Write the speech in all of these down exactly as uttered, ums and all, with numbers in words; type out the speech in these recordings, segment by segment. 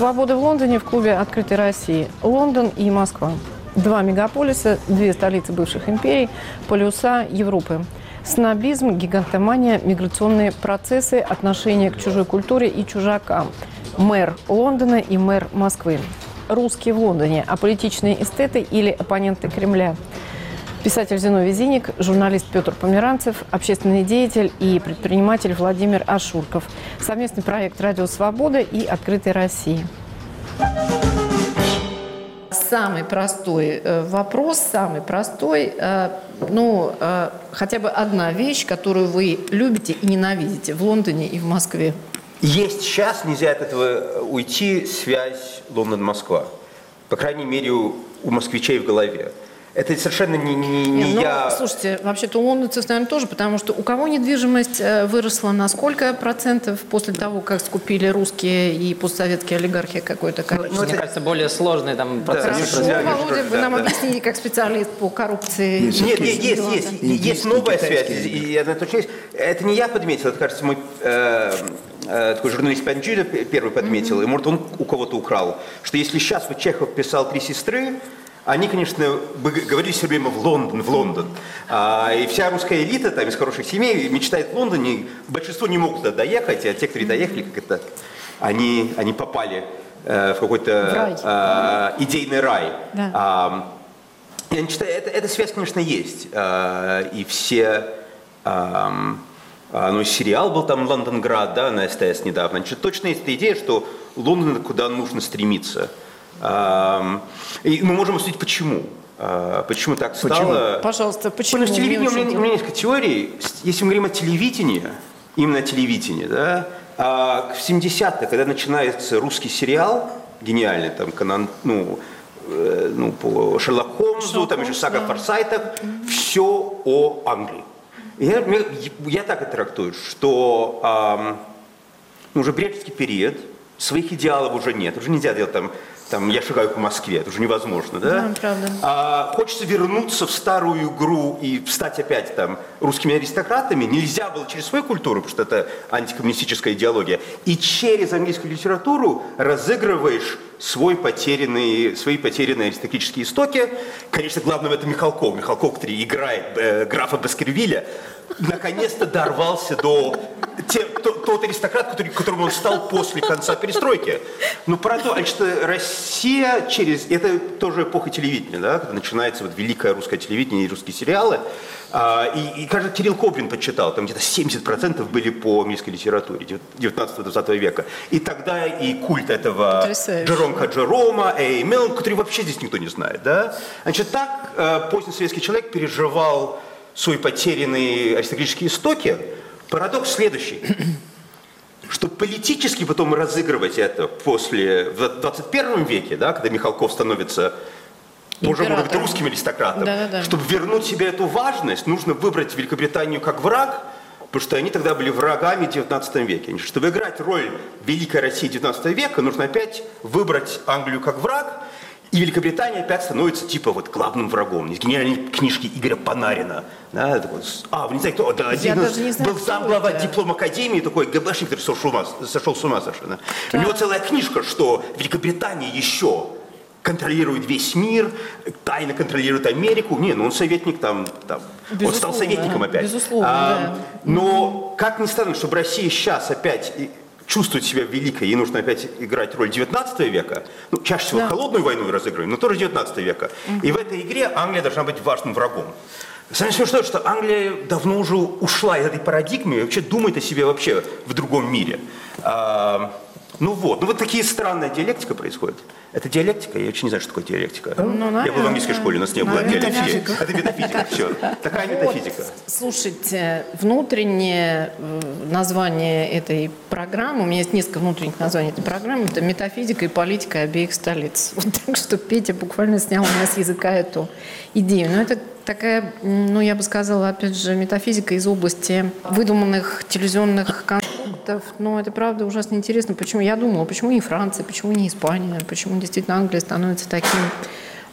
Свобода в Лондоне в клубе «Открытой России». Лондон и Москва. Два мегаполиса, две столицы бывших империй, полюса Европы. Снобизм, гигантомания, миграционные процессы, отношение к чужой культуре и чужакам. Мэр Лондона и мэр Москвы. Русские в Лондоне, аполитичные эстеты или оппоненты Кремля. Писатель Зиновий Зиник, журналист Петр Померанцев, общественный деятель и предприниматель Владимир Ашурков. Совместный проект «Радио Свобода» и «Открытой России». Самый простой вопрос, самый простой, ну, хотя бы одна вещь, которую вы любите и ненавидите в Лондоне и в Москве. Есть сейчас, нельзя от этого уйти, связь Лондон-Москва. По крайней мере, у, у москвичей в голове. Это совершенно не, не, не ну, я... Слушайте, вообще-то у лондонцев, наверное, тоже, потому что у кого недвижимость выросла на сколько процентов после того, как скупили русские и постсоветские олигархи какое-то количество? Ну, мне кажется, более сложный там процесс. Хорошо, Володя, вы нам объясните, как специалист по коррупции. Нет, нет, есть, есть, есть, есть новая связь. И она точно есть. Это не я подметил, это, кажется, мой э, э, такой журналист Панджида первый подметил, mm-hmm. и, может, он у кого-то украл, что если сейчас вот Чехов писал «Три сестры», они, конечно, говорили все время в Лондон, в Лондон. А, и вся русская элита там, из хороших семей мечтает в Лондоне. Большинство не могут туда доехать, а те, кто доехали, как это, они, они попали э, в какой-то рай. Э, идейный рай. Да. А, я считаю, это, эта связь, конечно, есть. А, и все... А, ну, сериал был там «Лондонград», да, на СТС недавно. Значит, точно есть эта идея, что Лондон куда нужно стремиться. И мы можем судить, почему. Почему так стало. Почему? Пожалуйста, почему? Потому что телевидение, у меня, у меня несколько теорий. Если мы говорим о телевидении, именно о телевидении, да, в семидесятых, когда начинается русский сериал, гениальный, там, канон, ну, ну, по Шерлоку Холмсу, Шерлок там еще сага да. Форсайтах, mm-hmm. все о Англии. Я, я так это трактую, что э, ну, уже брежневский период, своих идеалов уже нет, уже нельзя делать там, там я шагаю по Москве, это уже невозможно, да? Да, правда. А, хочется вернуться в старую игру и стать опять там русскими аристократами, нельзя было через свою культуру, потому что это антикоммунистическая идеология, и через английскую литературу разыгрываешь свой потерянный, свои потерянные аристократические истоки. Конечно, главное в этом Михалков. Михалков, который играет э, графа Баскервилля, наконец-то дорвался до те, то, тот аристократ, который, которым он стал после конца перестройки. Ну, правда, значит, Россия через... Это тоже эпоха телевидения, да, когда начинается вот великое русское телевидение и русские сериалы. А, и, и, кажется, Кирилл Кобрин подсчитал, там где-то семьдесят процентов были по английской литературе девятнадцатого-двадцатого века. И тогда и культ этого Джеромка Джерома, Эй Мелн, который вообще здесь никто не знает, да. Значит, так э, поздний советский человек переживал свои потерянные аристократические истоки. Парадокс следующий, что политически потом разыгрывать это после, в двадцать первом веке, да, когда Михалков становится уже, может быть, русским аристократом, да, да, да. чтобы вернуть себе эту важность, нужно выбрать Великобританию как враг, потому что они тогда были врагами в девятнадцатом веке. Чтобы играть роль Великой России девятнадцатого века, нужно опять выбрать Англию как враг, и Великобритания опять становится типа вот главным врагом. Из гениальной книжки Игоря Панарина. Да, такой, а, вы не знаете, кто? Да, один из, был замглава диплом академии, такой ГБшник, который сошел, сошел с ума совершенно. Да. У него целая книжка, что Великобритания еще контролирует весь мир, тайно контролирует Америку. Не, ну он советник там, там он стал советником опять. Безусловно, а, да. Но как ни странно, чтобы Россия сейчас опять чувствует себя великой, ей нужно опять играть роль девятнадцатого века, ну, чаще всего да. холодную войну разыгрываем, но тоже девятнадцатого века. Mm-hmm. И в этой игре Англия должна быть важным врагом. Самое смешное, что Англия давно уже ушла из этой парадигмы и вообще думает о себе вообще в другом мире. А, ну вот, ну вот такие странная диалектика происходит. Это диалектика? Я вообще не знаю, что такое диалектика. Ну, я был в английской школе, у нас не было диалектики. Это метафизика, все. Такая метафизика. Вот, слушайте, внутреннее название этой программы, у меня есть несколько внутренних названий этой программы, это метафизика и политика обеих столиц. Вот так что Петя буквально снял у меня с языка эту идею. Но это такая, ну я бы сказала, опять же, метафизика из области выдуманных телевизионных конструктов. Но это правда ужасно интересно. Почему? Я думала, почему не Франция, почему не Испания, почему действительно Англия становится таким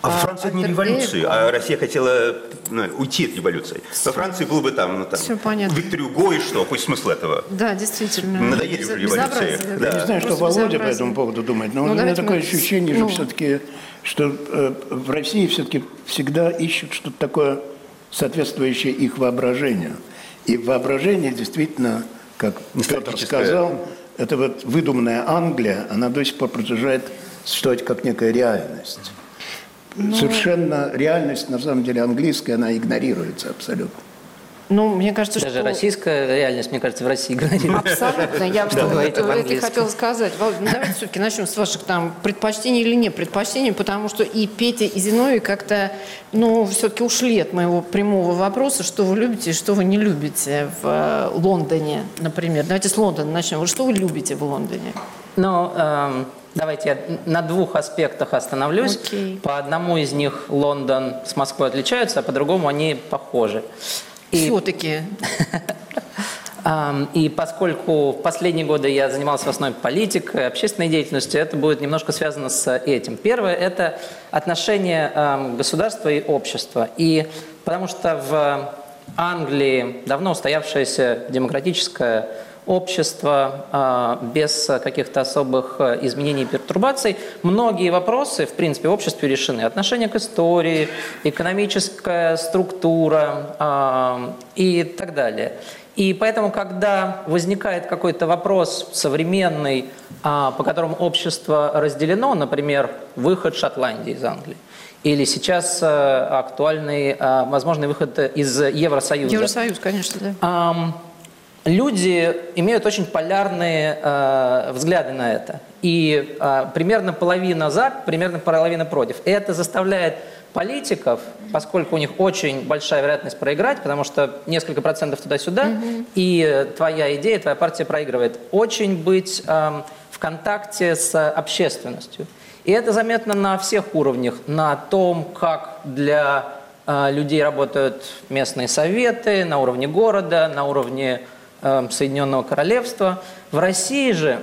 А во Франции не революции, а Россия хотела ну, уйти от революции. Во Франции был бы там, ну, там Виктор Юго и что, пусть смысл этого. Да, действительно. Надоели уже революции. Да. Я не знаю, что Володя по этому поводу думает, но ну, у меня такое мы... ощущение, ну... что все-таки, что э, в России все-таки всегда ищут что-то такое, соответствующее их воображению. И воображение действительно, как Петр сказал, это вот выдуманная Англия, она до сих пор продолжает существовать как некая реальность. Но... Совершенно реальность, на самом деле, английская, она игнорируется абсолютно. Ну, мне кажется, Даже что... российская реальность, мне кажется, в России игнорируется. Абсолютно. Я бы это хотела сказать. Давайте все-таки начнем с ваших там предпочтений или не предпочтений, потому что и Петя, и Зиновий как-то, ну, все-таки ушли от моего прямого вопроса, что вы любите и что вы не любите в Лондоне, например. Давайте с Лондона начнем. Что вы любите в Лондоне? Ну, эм, давайте я на двух аспектах остановлюсь. Окей. По одному из них Лондон с Москвой отличаются, а по другому они похожи. И... Все-таки. И поскольку в последние годы я занимался в основном политикой, общественной деятельностью, это будет немножко связано с этим. Первое – это отношение государства и общества. И потому что в Англии давно устоявшееся демократическое общество без каких-то особых изменений и пертурбаций, многие вопросы, в принципе, в обществе решены. Отношение к истории, экономическая структура и так далее. И поэтому, когда возникает какой-то вопрос современный, по которому общество разделено, например, выход Шотландии из Англии, или сейчас актуальный, возможный выход из Евросоюза. Евросоюз, конечно, да. Люди имеют очень полярные э, взгляды на это. И э, примерно половина за, примерно половина против. И это заставляет политиков, поскольку у них очень большая вероятность проиграть, потому что несколько процентов туда-сюда, mm-hmm. и твоя идея, твоя партия проигрывает, очень быть э, в контакте с общественностью. И это заметно на всех уровнях. На том, как для э, людей работают местные советы, на уровне города, на уровне Соединенного Королевства. В России же,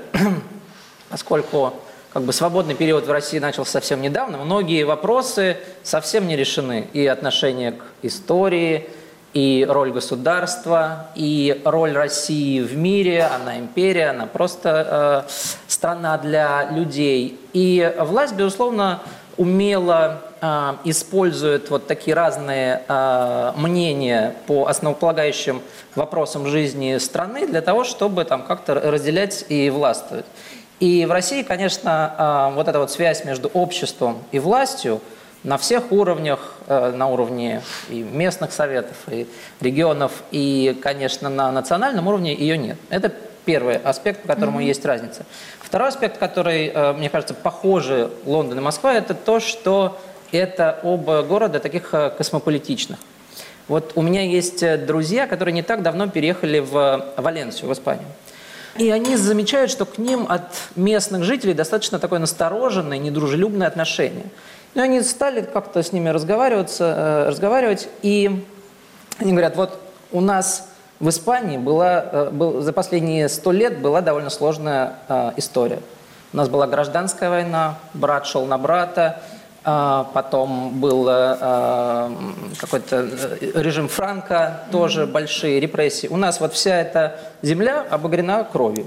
поскольку как бы свободный период в России начался совсем недавно, многие вопросы совсем не решены. И отношение к истории, и роль государства, и роль России в мире. Она империя, она просто э, страна для людей. И власть, безусловно, умело э, использует вот такие разные э, мнения по основополагающим вопросам жизни страны для того, чтобы там как-то разделять и властвовать. И в России, конечно, э, вот эта вот связь между обществом и властью на всех уровнях, э, на уровне и местных советов, и регионов, и, конечно, на национальном уровне ее нет. Это первый аспект, по которому mm-hmm. есть разница. Второй аспект, который, мне кажется, похожи Лондон и Москва, это то, что это оба города таких космополитичных. Вот у меня есть друзья, которые не так давно переехали в Валенсию, в Испанию. И они замечают, что к ним от местных жителей достаточно такое настороженное, недружелюбное отношение. И они стали как-то с ними разговариваться, разговаривать, и они говорят, вот у нас... В Испании была, был, за последние сто лет была довольно сложная э, история. У нас была гражданская война, брат шел на брата, э, потом был э, какой-то режим Франко, тоже mm-hmm. большие репрессии. У нас вот вся эта земля обогрена кровью.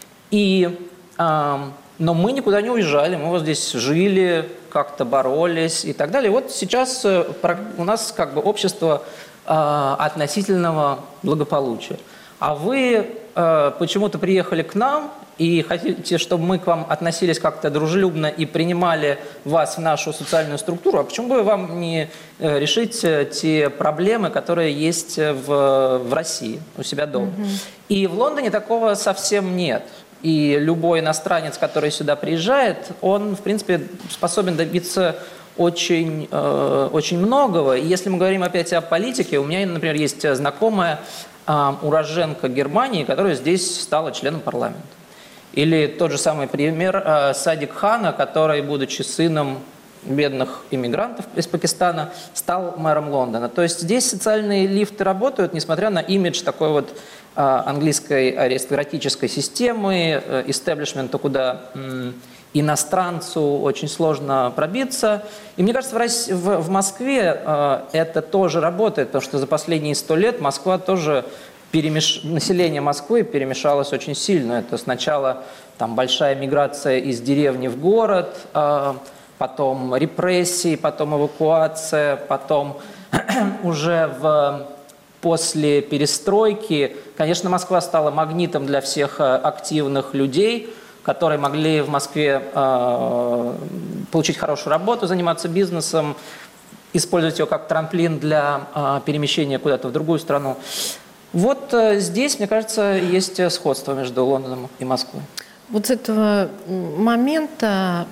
И, э, но мы никуда не уезжали, мы вот здесь жили, как-то боролись и так далее. И вот сейчас э, у нас как бы общество относительного благополучия. А вы э, почему-то приехали к нам и хотите, чтобы мы к вам относились как-то дружелюбно и принимали вас в нашу социальную структуру. А почему бы вам не э, решить те проблемы, которые есть в, в России, у себя дома? Mm-hmm. И в Лондоне такого совсем нет. И любой иностранец, который сюда приезжает, он, в принципе, способен добиться очень, э, очень многого. И если мы говорим опять о политике, у меня, например, есть знакомая э, уроженка Германии, которая здесь стала членом парламента. Или тот же самый пример э, Садик Хана, который, будучи сыном бедных иммигрантов из Пакистана, стал мэром Лондона. То есть здесь социальные лифты работают, несмотря на имидж такой вот э, английской аристократической системы, э, истеблишмента, куда... М- иностранцу очень сложно пробиться. И мне кажется, в, России, в, в Москве э, это тоже работает, потому что за последние сто лет Москва тоже, перемеш... население Москвы перемешалось очень сильно. Это сначала там, большая миграция из деревни в город, э, потом репрессии, потом эвакуация, потом уже в... после перестройки, конечно, Москва стала магнитом для всех активных людей, которые могли в Москве э, получить хорошую работу, заниматься бизнесом, использовать его как трамплин для э, перемещения куда-то в другую страну. Вот э, здесь, мне кажется, есть сходство между Лондоном и Москвой. Вот с этого момента,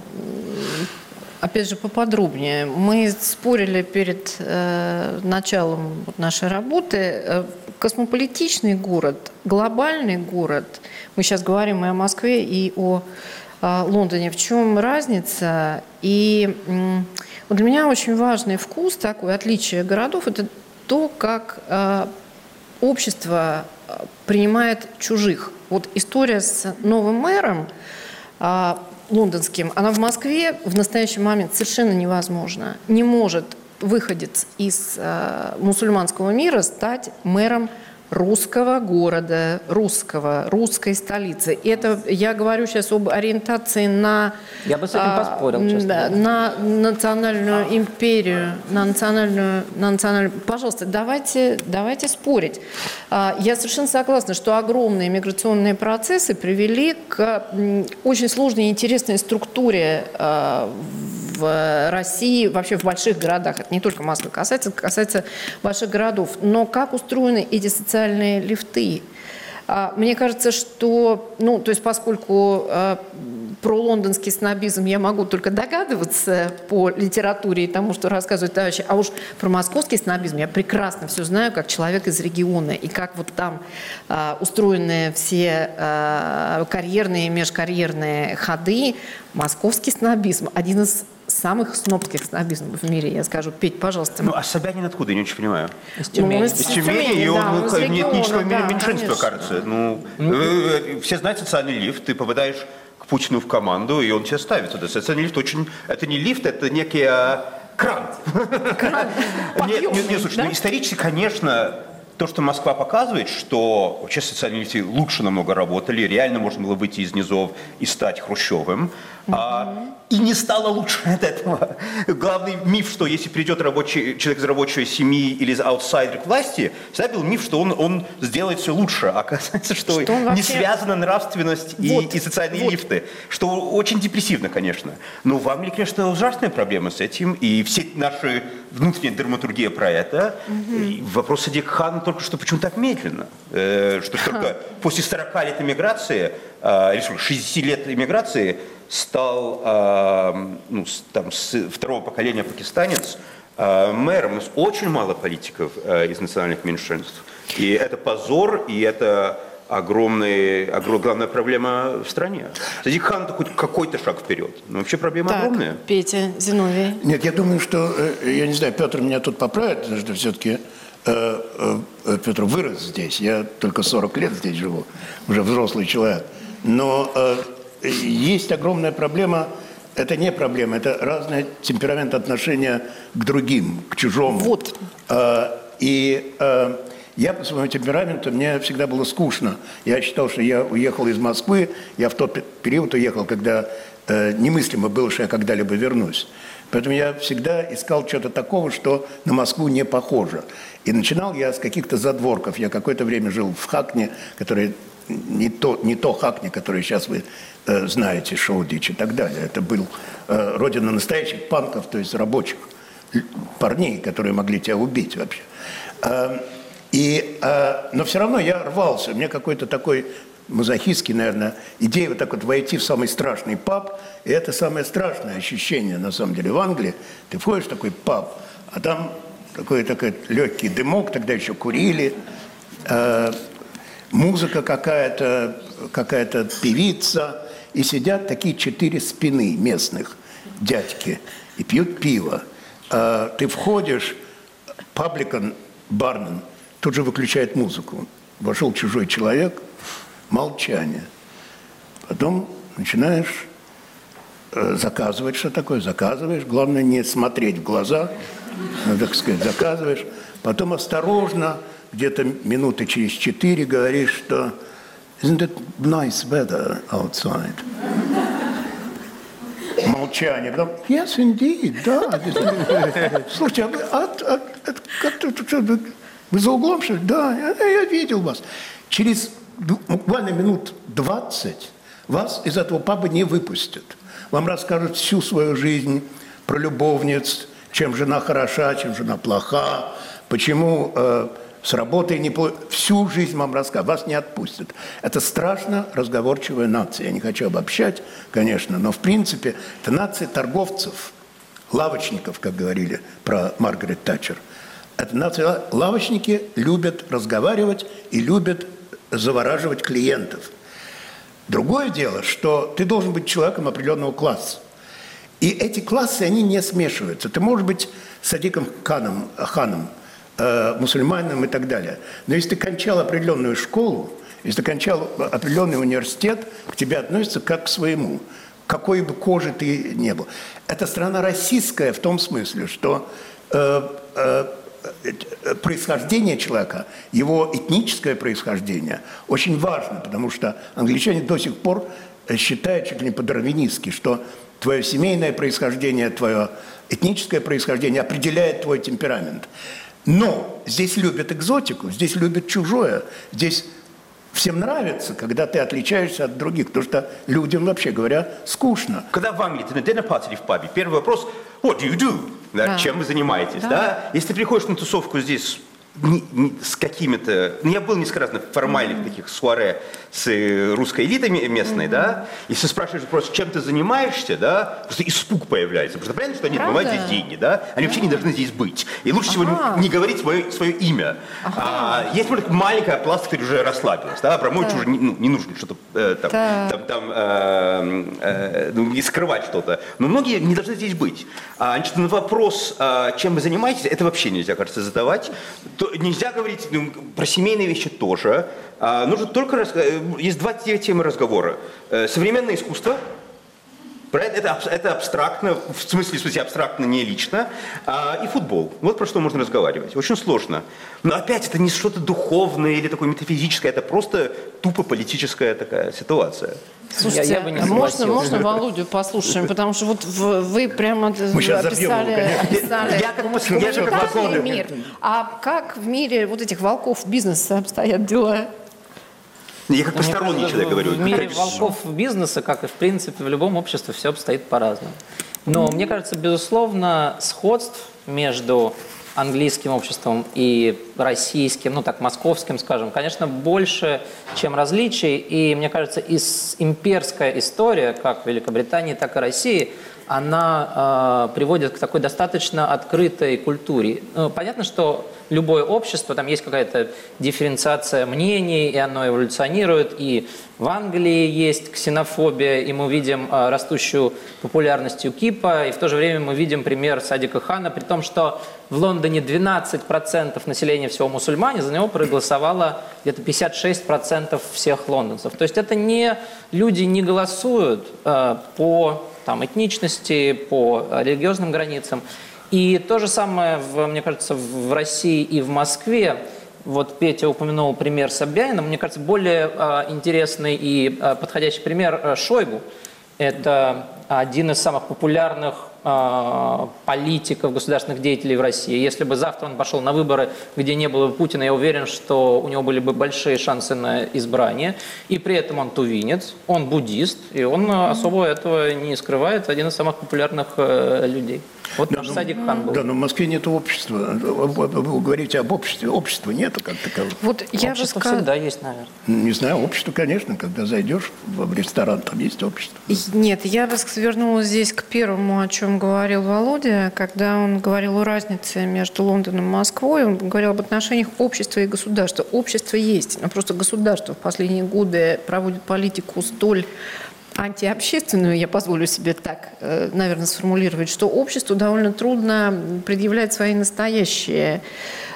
опять же, поподробнее. Мы спорили перед э, началом нашей работы. Космополитичный город, глобальный город. Мы сейчас говорим и о Москве, и о э, Лондоне. В чем разница? И э, вот для меня очень важный вкус, такое отличие городов, это то, как э, общество принимает чужих. Вот история с новым мэром э, лондонским, она в Москве в настоящий момент совершенно невозможна. Не может выходец из э, мусульманского мира стать мэром русского города, русского, русской столицы. И это я говорю сейчас об ориентации на... Я бы с этим поспорил, честно. На национальную империю, на национальную, на национальную... Пожалуйста, давайте, давайте спорить. Я совершенно согласна, что огромные миграционные процессы привели к очень сложной и интересной структуре в России, вообще в больших городах. Это не только Москвы касается, это касается больших городов. Но как устроены эти социальные лифты? Мне кажется, что, ну, то есть поскольку э, про лондонский снобизм я могу только догадываться по литературе и тому, что рассказывают товарищи, а уж про московский снобизм я прекрасно все знаю, как человек из региона, и как вот там э, устроены все э, карьерные и межкарьерные ходы. Московский снобизм – один из самых снобских снобизмов в мире, я скажу. Петь, пожалуйста. Ну, а Собянин откуда? Я не очень понимаю. Из Тюмени. Ну, Из Тюмени, и он, да, ну, региона, нет ничего да, меньшинства, конечно. кажется. Ну, э, все знают социальный лифт, ты попадаешь к Путину в команду, и он тебя ставит туда. Социальный лифт очень... Это не лифт, это некий а, кран. Кран Нет, нет, нет, слушай, ну, исторически, конечно... То, что Москва показывает, что вообще социальные лифты лучше намного работали, реально можно было выйти из низов и стать Хрущевым, mm-hmm. а, и не стало лучше от этого. Главный миф, что если придет рабочий, человек из рабочей семьи или из аутсайдера к власти, всегда был миф, что он, он сделает все лучше. А оказывается, что, что не вообще... связана нравственность вот, и, и социальные вот. лифты, что очень депрессивно, конечно. Но в Англии, конечно, ужасная проблема с этим, и все наши внутренняя драматургия про это. Mm-hmm. Вопрос Садик Хан только что почему так медленно, э, что только после сорока лет эмиграции, э, или шестидесяти лет эмиграции, стал э, ну, с, там, с второго поколения пакистанец э, мэром. У нас очень мало политиков э, из национальных меньшинств. И это позор, и это огромная, огромная главная проблема в стране. Садик Хан это хоть какой-то шаг вперед. Но вообще проблема так, огромная. Петя, Зиновий. Нет, я думаю, что, я не знаю, Петр меня тут поправит, потому что все-таки э, э, Петр вырос здесь. Я только сорок лет здесь живу, уже взрослый человек. Но э, есть огромная проблема. Это не проблема, это разный темперамент отношения к другим, к чужому. Вот. Э, и э, я по своему темпераменту, мне всегда было скучно. Я считал, что я уехал из Москвы, я в тот период уехал, когда э, немыслимо было, что я когда-либо вернусь. Поэтому я всегда искал что-то такого, что на Москву не похоже. И начинал я с каких-то задворков. Я какое-то время жил в Хакне, который не то, не то Хакне, который сейчас вы э, знаете, Шоудич и так далее. Это был э, родина настоящих панков, то есть рабочих парней, которые могли тебя убить вообще. Э, И, э, но все равно я рвался. У меня какой-то такой мазохистский, наверное, идея вот так вот войти в самый страшный паб. И это самое страшное ощущение, на самом деле, в Англии. Ты входишь в такой паб, а там такой, такой легкий дымок, тогда еще курили. Э, музыка какая-то, какая-то певица. И сидят такие четыре спины местных дядьки и пьют пиво. Э, ты входишь, пабликан, бармен, тут же выключает музыку. Вошел чужой человек, молчание. Потом начинаешь заказывать, что такое, заказываешь. Главное не смотреть в глаза, так сказать, заказываешь. Потом осторожно, где-то минуты через четыре говоришь, что «Isn't it nice weather outside?» Молчание. Потом «Yes, indeed, да». Слушайте, а вы, а, а, а, как что, вы, вы за углом, что ли? Да, я, я видел вас. Через буквально минут двадцать вас из этого паба не выпустят. Вам расскажут всю свою жизнь про любовниц, чем жена хороша, чем жена плоха, почему э, с работой не... Всю жизнь вам расскажут, вас не отпустят. Это страшно разговорчивая нация. Я не хочу обобщать, конечно, но в принципе это нация торговцев, лавочников, как говорили про Маргарет Тэтчер. Это нация... Лавочники любят разговаривать и любят завораживать клиентов. Другое дело, что ты должен быть человеком определенного класса. И эти классы, они не смешиваются. Ты можешь быть Садиком Ханом, ханом э, мусульманином и так далее. Но если ты кончал определенную школу, если ты кончал определенный университет, к тебе относятся как к своему. Какой бы кожи ты ни был. Это страна российская в том смысле, что э, э, происхождение человека, его этническое происхождение очень важно, потому что англичане до сих пор считают чуть ли не по-дарвинистски, что твое семейное происхождение, твое этническое происхождение определяет твой темперамент. Но здесь любят экзотику, здесь любят чужое, здесь всем нравится, когда ты отличаешься от других, потому что людям, вообще говоря, скучно. Когда в Англии ты на dinner party или в пабе, первый вопрос – what do you do? Да, да. Чем вы занимаетесь? Да. Да? Если ты приходишь на тусовку здесь не, не, с какими-то... Ну, я был несколько раз на формальных mm-hmm. таких суаре с русской элитой местной, mm-hmm. да? Если спрашиваешь просто, чем ты занимаешься, да, просто испуг появляется. Потому что понятно, что они отмывают здесь деньги, да? Они вообще не должны здесь быть. И лучше всего ага. не, не говорить свое, свое имя. Ага. А, есть только маленькая пласт, который уже расслабилась, да? Абрамович да. уже не, ну, не нужно что-то э, там, да. там, там э, э, ну, не скрывать что-то. Но многие не должны здесь быть. А, значит, на вопрос, а, чем вы занимаетесь, это вообще нельзя, кажется, задавать. То, нельзя говорить ну, про семейные вещи тоже. А, нужно только рас... Есть два темы разговора. Современное искусство. Это, это абстрактно, в смысле, в смысле абстрактно, не лично. А, и футбол. Вот про что можно разговаривать. Очень сложно. Но опять это не что-то духовное или такое метафизическое. Это просто тупо политическая такая ситуация. Слушайте, я, я бы не можно, можно Володю послушаем, потому что вот вы прямо описали, описали я как, я мир. А как в мире вот этих волков бизнеса обстоят дела? Я как посторонний человек говорю. В мире волков бизнеса, как и в принципе в любом обществе, все обстоит по-разному. Но мне кажется, безусловно, сходств между английским обществом и российским, ну так, московским, скажем, конечно, больше, чем различий. И, мне кажется, из имперская история, как в Великобритании, так и России, она э, приводит к такой достаточно открытой культуре. Ну, понятно, что любое общество, там есть какая-то дифференциация мнений, и оно эволюционирует. И в Англии есть ксенофобия, и мы видим э, растущую популярность ЮКИПа, и в то же время мы видим пример Садика Хана, при том, что в Лондоне двенадцать процентов населения всего мусульмане, за него проголосовало где-то пятьдесят шесть процентов всех лондонцев. То есть это не люди не голосуют э, по там, этничности, по религиозным границам. И то же самое, в, мне кажется, в России и в Москве. Вот Петя упомянул пример Собянина. Мне кажется, более э, интересный и э, подходящий пример э, Шойгу. Это один из самых популярных э, политиков, государственных деятелей в России. Если бы завтра он пошел на выборы, где не было бы Путина, я уверен, что у него были бы большие шансы на избрание. И при этом он тувинец, он буддист, и он особо этого не скрывает. Один из самых популярных э, людей. Вот да, наш ну, Садик Хан был. Да, но в Москве нет общества. Вы говорите об обществе. Общества нету как такового. Вот я общество бы сказ... всегда есть, наверное. Не знаю, общество, конечно. Когда зайдешь в ресторан, там есть общество. Нет, я бы вернулась здесь к первому, о чем говорил Володя, когда он говорил о разнице между Лондоном и Москвой. Он говорил об отношениях общества и государства. Общество есть, но просто государство в последние годы проводит политику столь антиобщественную, я позволю себе так, наверное, сформулировать, что обществу довольно трудно предъявлять свои настоящие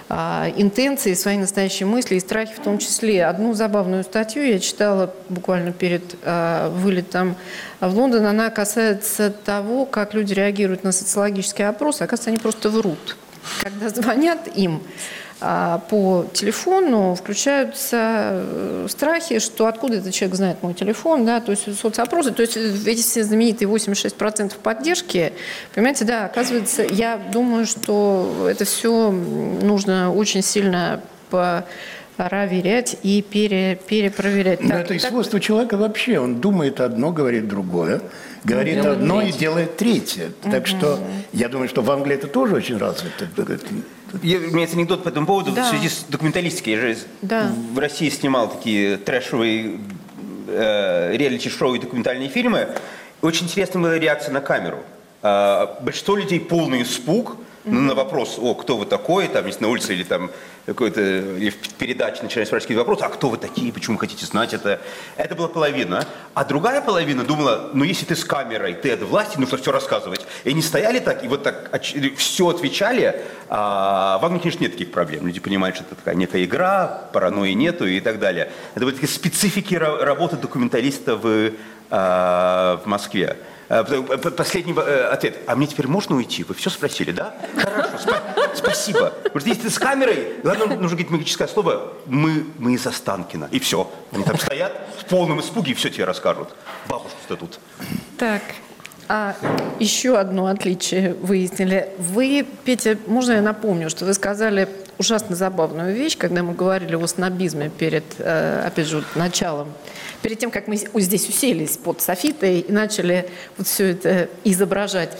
а, интенции, свои настоящие мысли и страхи в том числе. Одну забавную статью я читала буквально перед а, вылетом в Лондон. Она касается того, как люди реагируют на социологические опросы. Оказывается, они просто врут. Когда звонят им а, по телефону, включаются страхи, что откуда этот человек знает мой телефон, да, то есть соцопросы, то есть эти все знаменитые восемьдесят шесть процентов поддержки, понимаете, да, оказывается, я думаю, что это все нужно очень сильно проверять и пере, перепроверять. Но так, это и так... свойство человека вообще, он думает одно, говорит другое, говорит делает одно третье. и делает третье. Так угу. что я думаю, что в Англии это тоже очень развито. Я, у меня есть анекдот по этому поводу, да. в связи с документалистикой. Я же да. в России снимал такие трэшевые э, реалити-шоу и документальные фильмы. Очень интересная была реакция на камеру. Э, большинство людей полный испуг. Ну, на вопрос, о, кто вы такой, там, если на улице или там какой-то, или в передаче начинают спрашивать какие-то вопросы, а кто вы такие, почему хотите знать это? Это была половина. А другая половина думала, ну, если ты с камерой, ты от власти, нужно все рассказывать. И они стояли так, и вот так все отвечали. А в Англии, конечно, нет таких проблем. Люди понимают, что это такая некая игра, паранойи нету и так далее. Это были такие специфики работы документалиста в, в Москве. Последний ответ. А мне теперь можно уйти? Вы все спросили, да? Хорошо, спа- спасибо. Потому что если ты с камерой, ладно, нужно говорить магическое слово, мы, мы из Останкино. И все. Они там стоят в полном испуге и все тебе расскажут. Бабушка-то тут. Так, а еще одно отличие выяснили. Вы, Петя, можно я напомню, что вы сказали ужасно забавную вещь, когда мы говорили о снобизме перед, опять же, началом. Перед тем, как мы здесь уселись под софитой и начали вот все это изображать,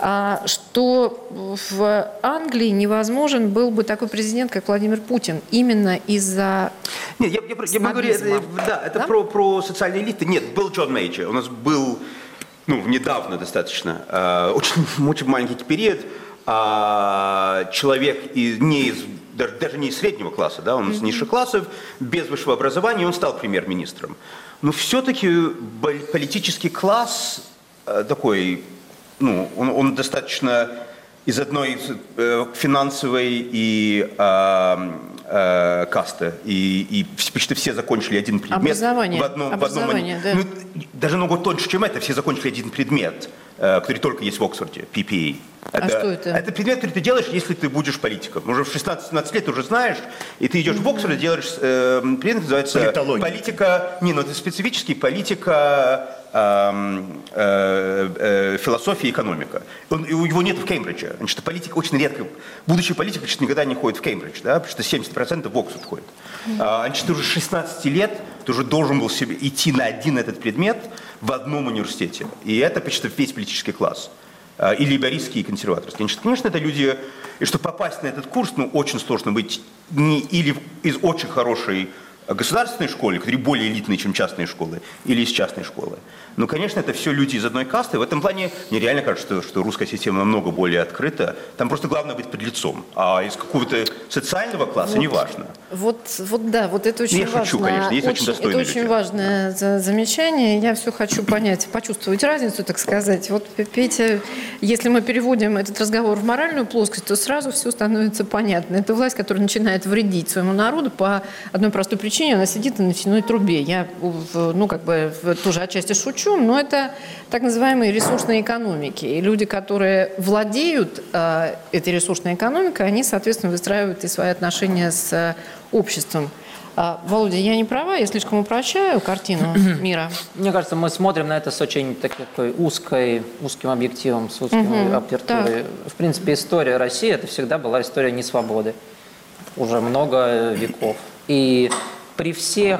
что в Англии невозможен был бы такой президент, как Владимир Путин, именно из-за Нет, я, я, я говорю, это, да, это да? Про, про социальные элиты. Нет, был Джон Мейджор. У нас был, ну, недавно достаточно, очень, очень маленький период, человек из, не из Даже, даже не из среднего класса, да, он mm-hmm. из низших классов, без высшего образования, он стал премьер-министром. Но все-таки политический класс э, такой, ну, он, он достаточно из одной э, финансовой и э, э, касты, и, и почти все закончили один предмет. Образование. В одном, Образование, в одном, да. Ну, даже много тоньше, чем это, все закончили один предмет, э, который только есть в Оксфорде, пи пи эй. Это, а что это? Это предмет, который ты делаешь, если ты будешь политиком. Уже в шестнадцать-семнадцать лет ты уже знаешь, и ты идешь mm-hmm. в Оксфорд и делаешь э, предмет, называется политология. Политика, не, ну это специфический, политика, э, э, э, философия и экономика. Он, его нет в Кембридже. Значит, политика очень редко, будущий политик значит, никогда не ходит в Кембридж, да, потому что семьдесят процентов в Оксфорд ходит. Mm-hmm. А, значит, ты уже с шестнадцати лет, ты уже должен был себе идти на один этот предмет в одном университете. И это почти весь политический класс. И лейбористские, и консерваторские. Значит, конечно, это люди, и чтобы попасть на этот курс, ну, очень сложно быть не или из очень хорошей государственной школы, которые более элитные, чем частные школы, или из частной школы. Но, конечно, это все люди из одной касты. В этом плане мне реально кажется, что, что русская система намного более открыта. Там просто главное быть под лицом. А из какого-то социального класса вот, не важно. Вот, вот да, вот это очень я важно. шучу, конечно, есть очень, очень достойные Это очень люди. важное замечание. Я все хочу понять, почувствовать разницу, так сказать. Вот, Петя, если мы переводим этот разговор в моральную плоскость, то сразу все становится понятно. Это власть, которая начинает вредить своему народу по одной простой причине. Она сидит на нефтяной трубе. Я, ну, как бы, тоже отчасти шучу, но это так называемые ресурсные экономики. И люди, которые владеют э, этой ресурсной экономикой, они, соответственно, выстраивают и свои отношения с э, обществом. А, Володя, я не права, я слишком упрощаю картину мира. Мне кажется, мы смотрим на это с очень такой узкой, узким объективом, с узкой угу, апертурой. В принципе, история России – это всегда была история несвободы. Уже много веков. И при всех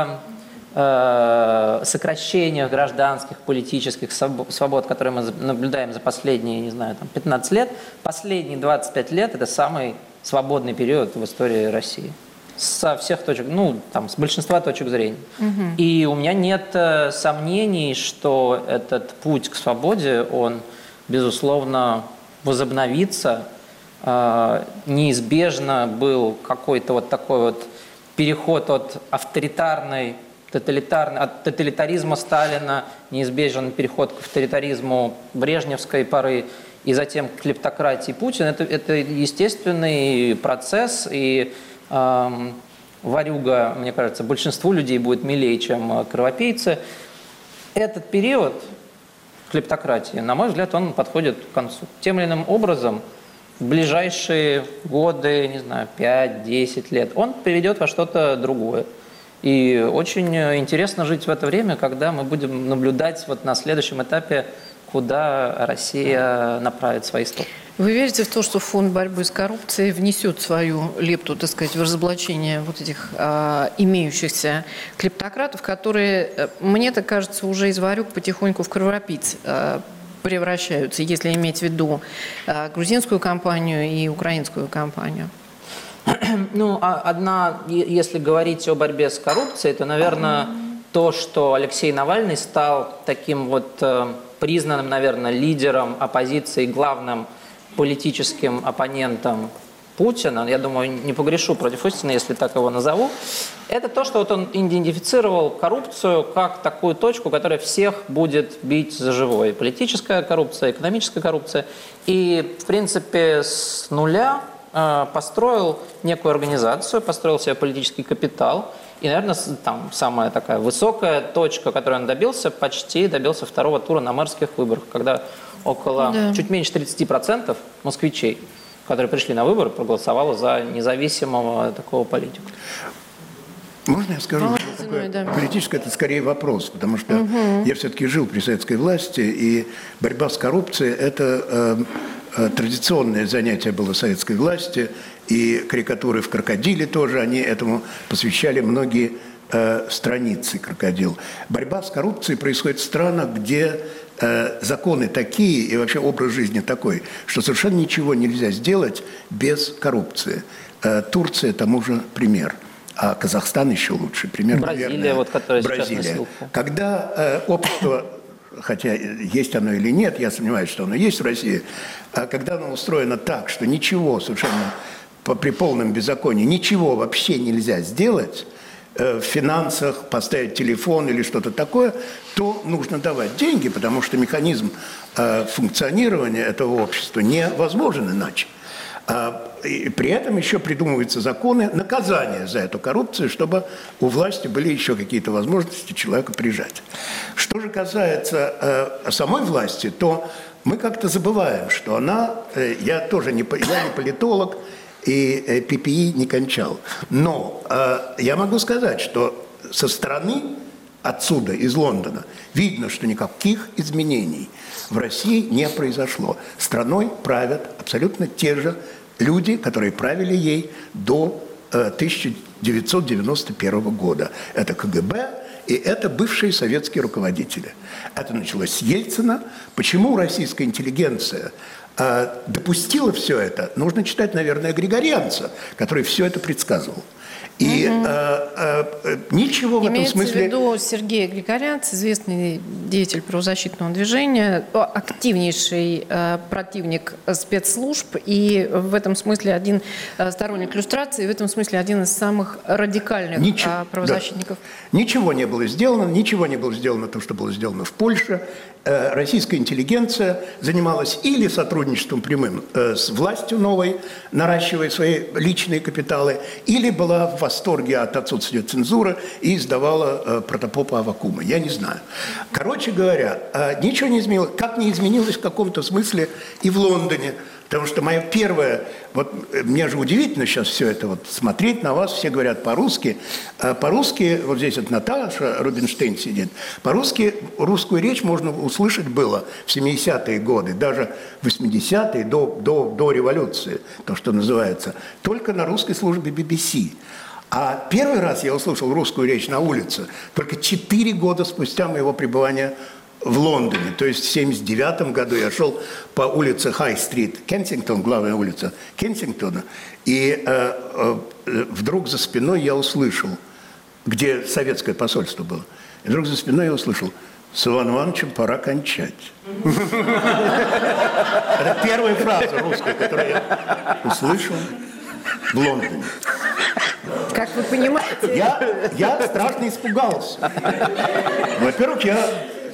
э, сокращениях гражданских, политических свобод, которые мы наблюдаем за последние, не знаю, там, пятнадцать лет, последние двадцать пять лет – это самый свободный период в истории России. Со всех точек, ну, там, с большинства точек зрения. Угу. И у меня нет э, сомнений, что этот путь к свободе, он, безусловно, возобновится. Э, неизбежно был какой-то вот такой вот переход от авторитарной, тоталитарной, от тоталитаризма Сталина, неизбежен переход к авторитаризму брежневской поры. и затем к клептократии Путина, это, это естественный процесс, и э, ворюга, мне кажется, большинству людей будет милее, чем кровопийцы. Этот период клептократии, на мой взгляд, он подходит к концу. Тем или иным образом, в ближайшие годы, не знаю, пять-десять лет, он приведет во что-то другое. И очень интересно жить в это время, когда мы будем наблюдать вот на следующем этапе, куда Россия направит свои стопы. Вы верите в то, что фонд борьбы с коррупцией внесет свою лепту, так сказать, в разоблачение вот этих а, имеющихся клептократов, которые, мне так кажется, уже из ворюг потихоньку в кровопийц а, превращаются, если иметь в виду а, грузинскую компанию и украинскую компанию? Ну, одна, если говорить о борьбе с коррупцией, то, наверное, то, что Алексей Навальный стал таким вот признанным, наверное, лидером оппозиции, главным политическим оппонентом Путина, я думаю, не погрешу против истины, если так его назову, это то, что вот он идентифицировал коррупцию как такую точку, которая всех будет бить за живое. Политическая коррупция, экономическая коррупция. И, в принципе, с нуля э, построил некую организацию, построил себе политический капитал. И, наверное, там самая такая высокая точка, которой он добился, почти добился второго тура на мэрских выборах, когда около да. чуть меньше тридцати процентов москвичей, которые пришли на выборы, проголосовало за независимого такого политика. Можно я скажу? Такое, да. Политическое – это скорее вопрос, потому что угу. я все-таки жил при советской власти, и борьба с коррупцией – это э, э, традиционное занятие было советской власти, и карикатуры в «Крокодиле» тоже, они этому посвящали многие э, страницы «Крокодил». Борьба с коррупцией происходит в странах, где э, законы такие и вообще образ жизни такой, что совершенно ничего нельзя сделать без коррупции. Э, Турция тому же пример. А Казахстан еще лучше. Пример, Бразилия, наверное, вот, которая Бразилия. сейчас на Когда э, общество, хотя есть оно или нет, я сомневаюсь, что оно есть в России, а когда оно устроено так, что ничего совершенно по, при полном беззаконии, ничего вообще нельзя сделать, э, в финансах, поставить телефон или что-то такое, то нужно давать деньги, потому что механизм э, функционирования этого общества невозможен иначе. И при этом еще придумываются законы наказания за эту коррупцию, чтобы у власти были еще какие-то возможности человека прижать. Что же касается э, самой власти, то мы как-то забываем, что она, э, я тоже не, я не политолог и э, пи пи и не кончал, но э, я могу сказать, что со стороны отсюда, из Лондона, видно, что никаких изменений в России не произошло. Страной правят абсолютно те же люди, которые правили ей до э, тысяча девятьсот девяносто первого года. Это ка гэ бэ и это бывшие советские руководители. Это началось с Ельцина. Почему российская интеллигенция э, допустила все это? Нужно читать, наверное, Григорянца, который все это предсказывал. И угу. э, э, ничего в Имеется этом смысле... Имеется в виду Сергей Григорянц, известный деятель правозащитного движения, активнейший э, противник спецслужб и в этом смысле один э, сторонник люстрации, и в этом смысле один из самых радикальных ничего, э, правозащитников. Да. Ничего не было сделано, ничего не было сделано то, что было сделано в Польше. Э, российская интеллигенция занималась или сотрудничеством прямым э, с властью новой, наращивая свои личные капиталы, или была в восторге от отсутствия цензуры и издавала э, протопопа Аввакума. Я не знаю. Короче говоря, э, ничего не изменилось. Как не изменилось в каком-то смысле и в Лондоне. Потому что мое первое, вот мне же удивительно сейчас все это вот смотреть на вас, все говорят по-русски. А по-русски, вот здесь вот Наташа Рубинштейн сидит, по-русски русскую речь можно услышать было в семидесятые годы, даже в восьмидесятые, до, до, до революции, то, что называется, только на русской службе би би си. А первый раз я услышал русскую речь на улице только четыре года спустя моего пребывания в Лондоне. То есть в семьдесят девятом году я шел по улице Хай-стрит, Кенсингтон, главная улица Кенсингтона, и э, э, вдруг за спиной я услышал, где советское посольство было, и вдруг за спиной я услышал: «С Иваном Ивановичем пора кончать». Это первая фраза русская, которую я услышал в Лондоне. Как вы понимаете? Я, я страшно испугался. Во-первых, я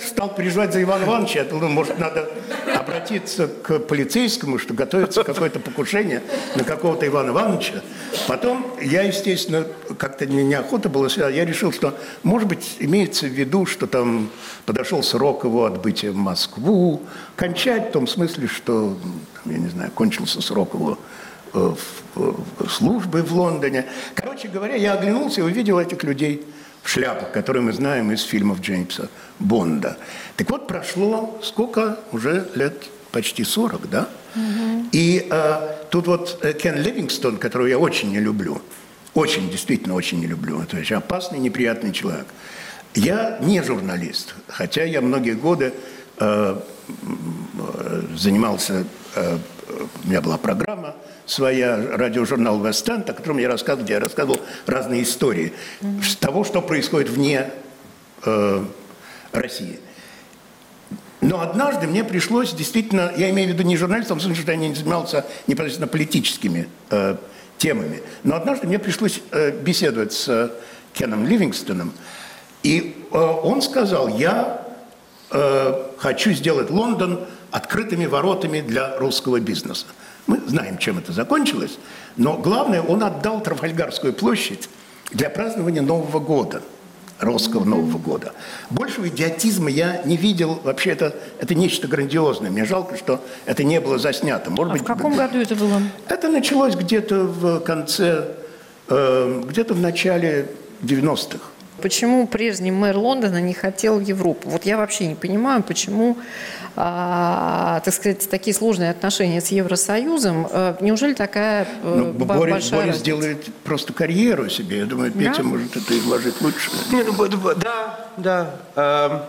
стал переживать за Ивана Ивановича. Я думал, может, надо обратиться к полицейскому, что готовится какое-то покушение на какого-то Ивана Ивановича. Потом я, естественно, как-то мне неохота было связать. Я решил, что, может быть, имеется в виду, что там подошел срок его отбытия в Москву. Кончать в том смысле, что, я не знаю, кончился срок его э, в, в службы в Лондоне. Короче говоря, я оглянулся и увидел этих людей в шляпах, которые мы знаем из фильмов Джеймса Бонда. Так вот, прошло сколько? Уже лет почти сорок, да? Угу. И э, тут вот Кен Ливингстон, которого я очень не люблю, очень, действительно очень не люблю, это очень опасный, неприятный человек. Я не журналист, хотя я многие годы э, занимался, э, у меня была программа своя, радиожурнал «Вест-Энд», о котором я рассказывал, где я рассказывал разные истории mm-hmm. того, что происходит вне э, России. Но однажды мне пришлось действительно, я имею в виду не журналистом, в смысле, что я не занимался непосредственно политическими э, темами, но однажды мне пришлось э, беседовать с э, Кеном Ливингстоном, и э, он сказал, я э, хочу сделать Лондон открытыми воротами для русского бизнеса. Мы знаем, чем это закончилось, но главное, он отдал Трафальгарскую площадь для празднования Нового года, русского Нового года. Большего идиотизма я не видел. Вообще, это, это нечто грандиозное. Мне жалко, что это не было заснято. Может а быть, в каком году это было? Это началось где-то в конце, э, где-то в начале девяностых. Почему прежний мэр Лондона не хотел Европу? Вот я вообще не понимаю, почему, а, так сказать, такие сложные отношения с Евросоюзом. А, неужели такая ну, б- Борис, большая Борис разница? делает просто карьеру себе. Я думаю, Петя да? может это изложить лучше. Не, ну, да, да.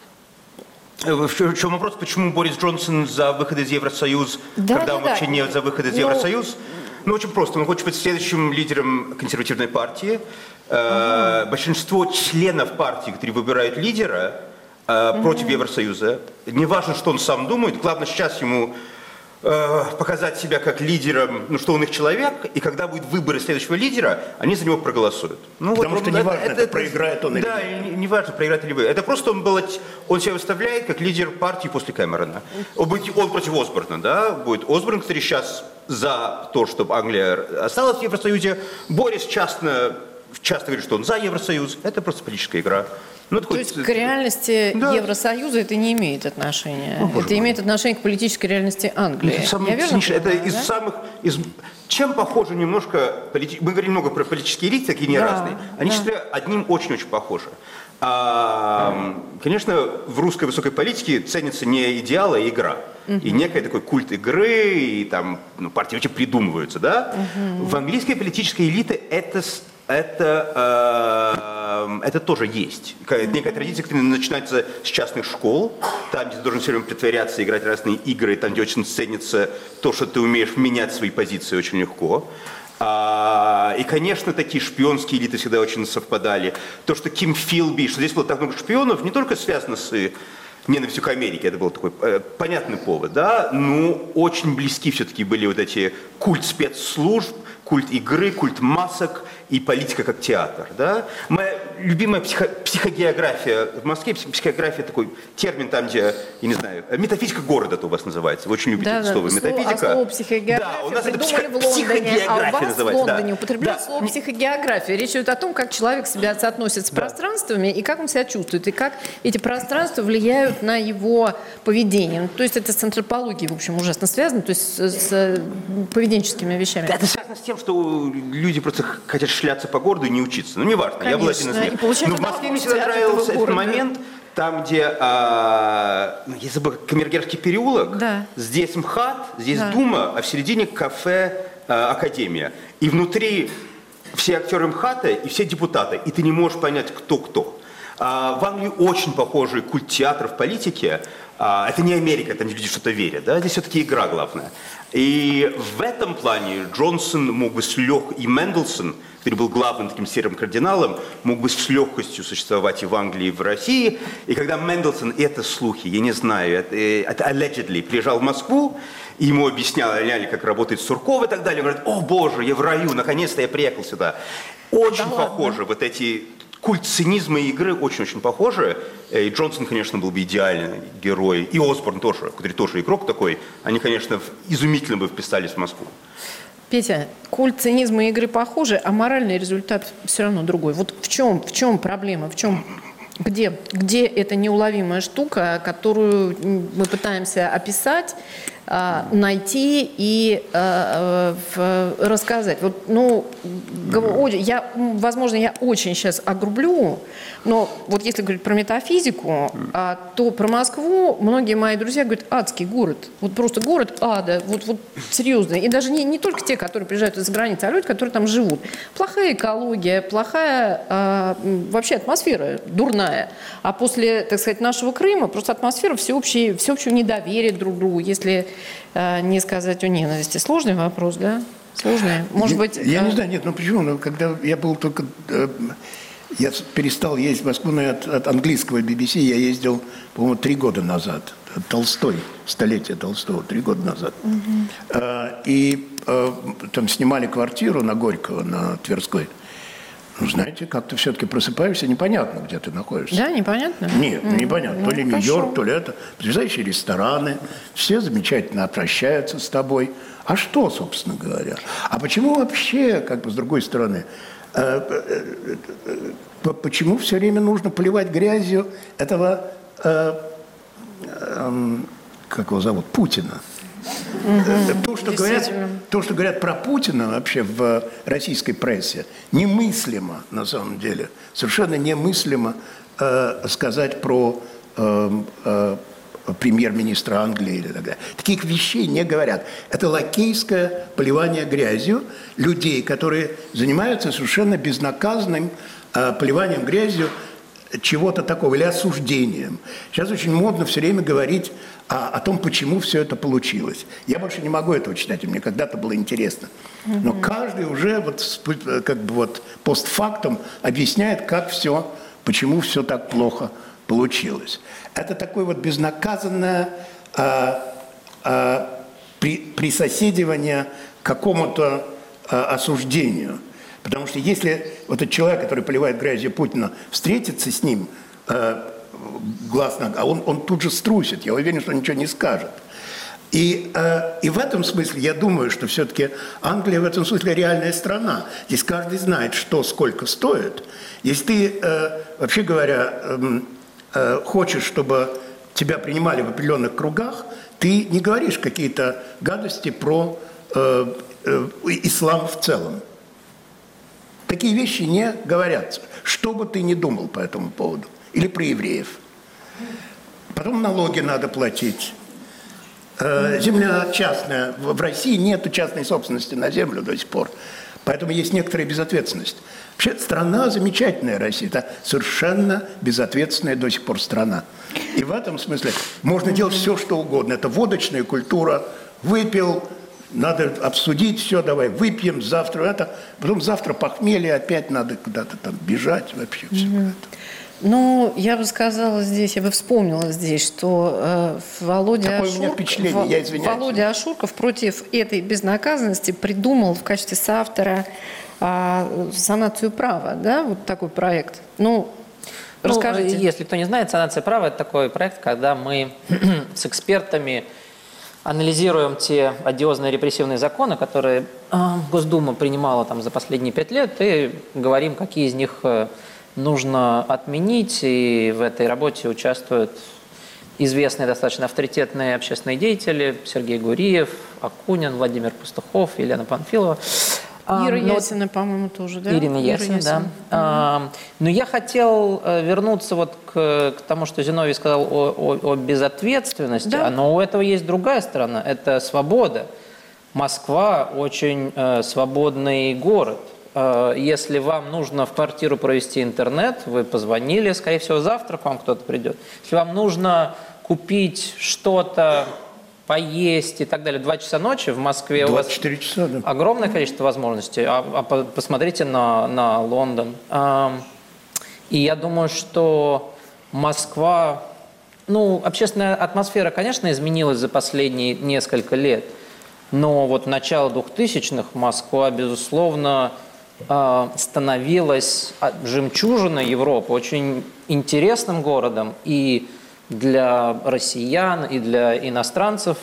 В чем вопрос, почему Борис Джонсон за выход из Евросоюза, да, когда да, он да. вообще не за выход из Но... Евросоюза? Ну, очень просто. Он хочет быть следующим лидером консервативной партии. Ага. Большинство членов партии, которые выбирают лидера ага. против Евросоюза, не важно, что он сам думает, главное сейчас ему э, показать себя как лидером, ну, что он их человек, и когда будет выбор следующего лидера, они за него проголосуют. Ну, Потому вот, что это, не важно, это, это, это проиграет он или да, нет. не, не важно, проиграет или вы. Это просто он, был, он себя выставляет как лидер партии после Кэмерона. Он, будет, он против Осборна, да, будет Осборн, который сейчас за то, чтобы Англия осталась в Евросоюзе. Борис часто, часто говорит, что он за Евросоюз. Это просто политическая игра. Ну, То хоть... есть к реальности да. Евросоюза это не имеет отношения? Ну, это имеет отношение к политической реальности Англии? Это, самое, Я верно это понимаю, из да? самых... Из... Чем похоже немножко... Полити... Мы говорим много про политические элиты, такие не да, разные. Они да. считают, одним очень-очень похожи. А, конечно, в русской высокой политике ценится не идеал, а игра. Uh-huh. И некий такой культ игры, и там ну, партии вообще придумываются, да? Uh-huh. В английской политической элите это, это, э, это тоже есть. Uh-huh. Некая традиция, которая начинается с частных школ, там, где ты должен все время притворяться, играть разные игры, там, где очень ценится то, что ты умеешь менять свои позиции очень легко. А, и, конечно, такие шпионские элиты всегда очень совпадали. То, что Ким Филби, что здесь было так много шпионов, не только связано с ненавистью к Америке, это был такой э, понятный повод, да, но очень близки все-таки были вот эти культ спецслужб, культ игры, культ масок и политика как театр, да. Моя любимая психо, психогеография в Москве, психогеография такой термин там, где, я не знаю, метафизика города это у вас называется, вы очень любите да, это слово, да. метафизика. А слово психогеография да, у нас придумали это психо, в Лондоне, а у вас называется, в Лондоне да. употребляют да. слово психогеография. Речь идет о том, как человек себя соотносит с да. пространствами и как он себя чувствует, и как эти пространства влияют на его поведение. То есть это с антропологией, в общем, ужасно связано, то есть с, с поведенческими вещами. Да, это связано с тем, что люди просто хотят шляться по городу и не учиться. Ну, неважно, я был один из них. Но в Москве мне всегда нравился этот момент, там, где, а, я забыл, Камергерский переулок, да. здесь МХАТ, здесь да. Дума, а в середине кафе а, Академия. И внутри все актеры МХАТа и все депутаты, и ты не можешь понять, кто кто. А, в Англии очень похожий культ театра в политике. А, это не Америка, там люди что-то верят, да? Здесь все-таки игра главная. И в этом плане Джонсон мог бы с лег... и Мендельсон, который был главным таким серым кардиналом, мог бы с легкостью существовать и в Англии, и в России. И когда Мендельсон, это слухи, я не знаю, это, это allegedly, приезжал в Москву, и ему объясняли, как работает Сурков и так далее, он говорит, о боже, я в раю, наконец-то я приехал сюда. Очень да похоже ладно. Вот эти... культ цинизма и игры очень-очень похожи. И Джонсон, конечно, был бы идеальный герой. И Осборн тоже, который тоже игрок такой. Они, конечно, изумительно бы вписались в Москву. Петя, культ цинизма и игры похожи, а моральный результат все равно другой. Вот в чем, в чем проблема, в чем, где, где эта неуловимая штука, которую мы пытаемся описать, найти и э, в, рассказать. Вот, ну, я, возможно, я очень сейчас огрублю, но вот если говорить про метафизику, а, то про Москву многие мои друзья говорят: адский город. Вот просто город ада, вот, вот серьезно. И даже не, не только те, которые приезжают из-за границы, а люди, которые там живут. Плохая экология, плохая а, вообще атмосфера, дурная. А после, так сказать, нашего Крыма просто атмосфера всеобщей, всеобщего недоверия друг к другу, если не сказать о ненависти. Сложный вопрос, да? Сложный. Может я, быть... Я а... не знаю, нет, ну почему? Ну, когда я был только... Э, я перестал ездить в Москву, но от, от английского би би си я ездил, по-моему, три года назад. Толстой, столетие Толстого, три года назад. Угу. А, и а, там снимали квартиру на Горького, на Тверской. Ну, знаете, как-то все-таки просыпаешься, непонятно, где ты находишься. Да, непонятно? Нет, mm-hmm. непонятно. Ну, то ли Нью-Йорк, то ли это. Потрясающие рестораны, все замечательно обращаются с тобой. А что, собственно говоря? А почему вообще, как бы с другой стороны, э, э, э, почему все время нужно поливать грязью этого, э, э, как его зовут, Путина? Угу, то, что говорят, то, что говорят про Путина вообще в российской прессе, немыслимо на самом деле. Совершенно немыслимо э, сказать про э, э, премьер-министра Англии или так далее. Таких вещей не говорят. Это лакейское поливание грязью людей, которые занимаются совершенно безнаказанным э, поливанием грязью чего-то такого, или осуждением. Сейчас очень модно все время говорить о, о том, почему все это получилось. Я больше не могу этого читать, мне когда-то было интересно. Но каждый уже вот, как бы вот постфактум объясняет, как все, почему все так плохо получилось. Это такое вот безнаказанное а, а, при, присоседивание к какому-то а, осуждению. Потому что если вот этот человек, который поливает грязью Путина, встретится с ним э, глаз на глаз, а он, он тут же струсит, я уверен, что он ничего не скажет. И, э, и в этом смысле я думаю, что все-таки Англия в этом смысле реальная страна. Здесь каждый знает, что сколько стоит. Если ты, э, вообще говоря, э, э, хочешь, чтобы тебя принимали в определенных кругах, ты не говоришь какие-то гадости про э, э, ислам в целом. Такие вещи не говорятся, что бы ты ни думал по этому поводу. Или про евреев. Потом налоги надо платить. Земля частная. В России нет частной собственности на землю до сих пор. Поэтому есть некоторая безответственность. Вообще страна замечательная, Россия. Это совершенно безответственная до сих пор страна. И в этом смысле можно делать все, что угодно. Это водочная культура. Выпил... Надо обсудить все, давай выпьем завтра это, потом завтра похмелье, опять надо куда-то там бежать, вообще все. Mm-hmm. Ну, я бы сказала здесь, я бы вспомнила здесь, что э, Володя, Такое у меня впечатление, Ашурков, я извиняюсь. Володя Ашурков против этой безнаказанности придумал в качестве соавтора э, санацию права, да, вот такой проект. Ну, ну, расскажите. Если кто не знает, санация права – это такой проект, когда мы с экспертами анализируем те одиозные репрессивные законы, которые Госдума принимала там за последние пять лет, и говорим, какие из них нужно отменить. И в этой работе участвуют известные, достаточно авторитетные общественные деятели: Сергей Гуриев, Акунин, Владимир Пастухов, Елена Панфилова. Ира но... Ясина, по-моему, тоже, да? Ирина Ясина, да. Mm-hmm. А, но я хотел вернуться вот к, к тому, что Зиновий сказал о, о, о безответственности. Да. Но у этого есть другая сторона. Это свобода. Москва очень э, свободный город. Э, если вам нужно в квартиру провести интернет, вы позвонили, скорее всего, завтра к вам кто-то придет. Если вам нужно купить что-то, поесть и так далее. Два часа ночи в Москве двадцать четыре часа, да. Огромное количество возможностей. А, а посмотрите на, на Лондон. А, и я думаю, что Москва... Ну, общественная атмосфера, конечно, изменилась за последние несколько лет. Но вот начало двухтысячных Москва, безусловно, э, становилась жемчужиной Европы, очень интересным городом и для россиян, и для иностранцев.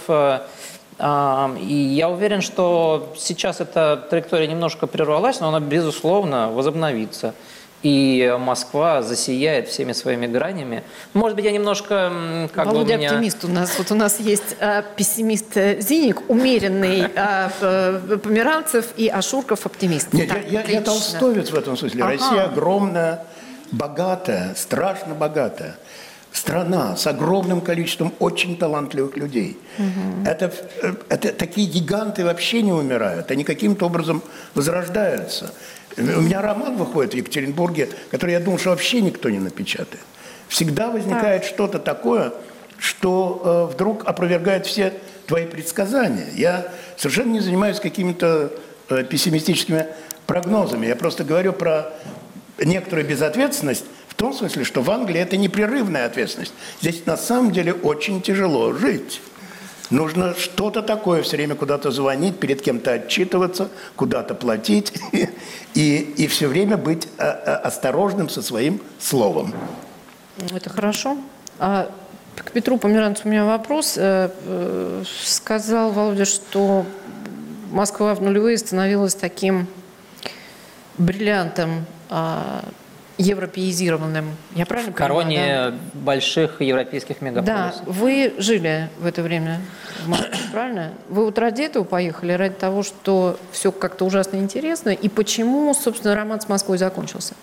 И я уверен, что сейчас эта траектория немножко прервалась, но она, безусловно, возобновится. И Москва засияет всеми своими гранями. Может быть, я немножко... Как Володя бы у меня... оптимист у нас. Вот у нас есть а, пессимист Зиник, умеренный а, Померанцев и Ашурков оптимист. Нет, так, я, я, я толстовец в этом смысле. Ага. Россия огромная, богатая, страшно богатая страна с огромным количеством очень талантливых людей. Угу. Это, это такие гиганты вообще не умирают, они каким-то образом возрождаются. У меня роман выходит в Екатеринбурге, который, я думал, что вообще никто не напечатает. Всегда возникает так. что-то такое, что э, вдруг опровергает все твои предсказания. Я совершенно не занимаюсь какими-то э, пессимистическими прогнозами. Я просто говорю про некоторую безответственность, в том смысле, что в Англии это непрерывная ответственность. Здесь на самом деле очень тяжело жить. Нужно что-то такое все время куда-то звонить, перед кем-то отчитываться, куда-то платить и, и все время быть осторожным со своим словом. Это хорошо. А к Петру Померанцеву у меня вопрос. Сказал Володя, что Москва в нулевые становилась таким бриллиантом, европеизированным. Я правильно в короне понимаю, да? больших европейских мегаполисов. Да, вы жили в это время в Москве, правильно? Вы вот ради этого поехали, ради того, что все как-то ужасно интересно, и почему, собственно, роман с Москвой закончился?